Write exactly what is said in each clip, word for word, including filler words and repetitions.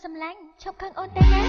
សម្លាញ់ឈប់ខឹងអូនទៅណា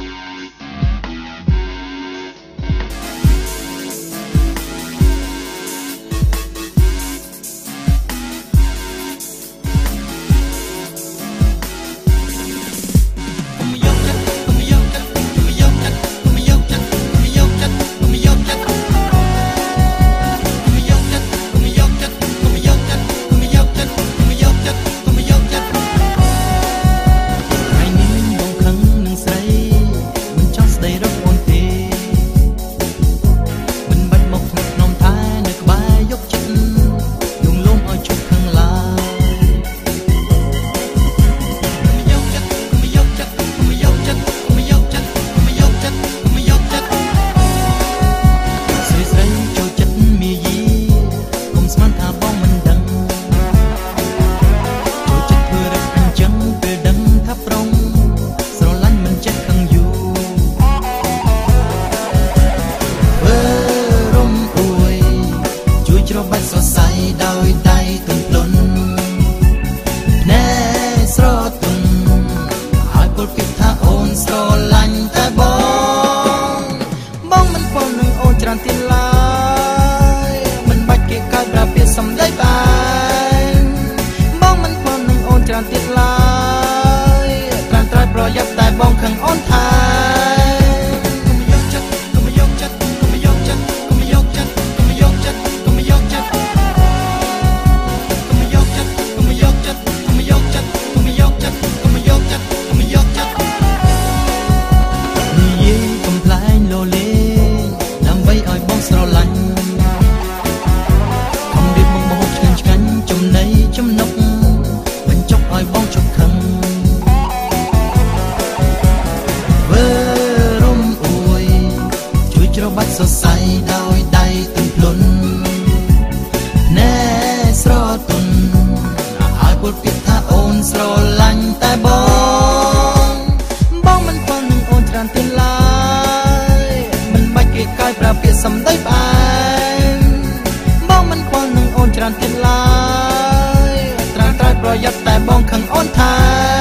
សរសៃដោយដៃទន្លន់ណែស្រទន់ឲ្យពុតពាក្យថាអូនស្រឡាញ់តែបងបងមិនខំនឹងអូនច្រើនទៀតឡើយមិនបាច់គេកាយប្រើពាក្យសម្ដីផ្អែមបងមិនខំនឹងអូនច្រើនទៀតឡើយត្រាំត្រែប្រយ័ត្នតែបងខឹងអូនថា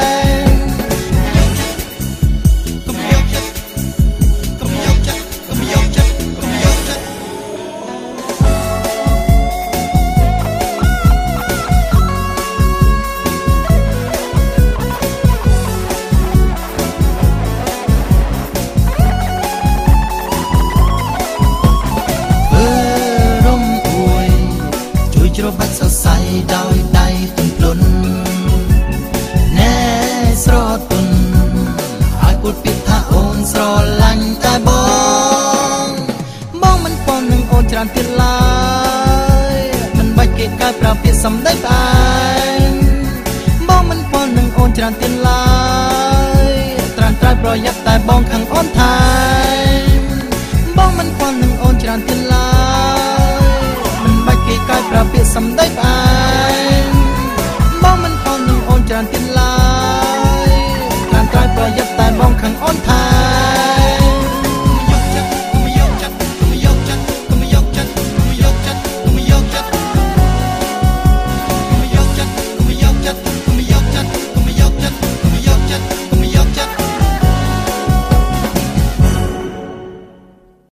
ច្របាច់សរសៃដោយដៃទន្លន់ណែស្រទន់ឲ្យពុតពាក្យថាអូនស្រឡាញ់តែបងបងមិនពំនឹងអូនច្រើនទៀតឡើយមិនបាច់គេកាយប្រើពាក្យសម្ដីផ្អែមបងមិនពំនឹងអូនច្រើនទៀតឡើយត្រាំត្រែប្រយ័ត្នតែបងខឹងអូនថាបងមិនពំនឹងអូនច្រើនទៀតឡើយកាយប្រើពាក្យសម្ដីផ្អែម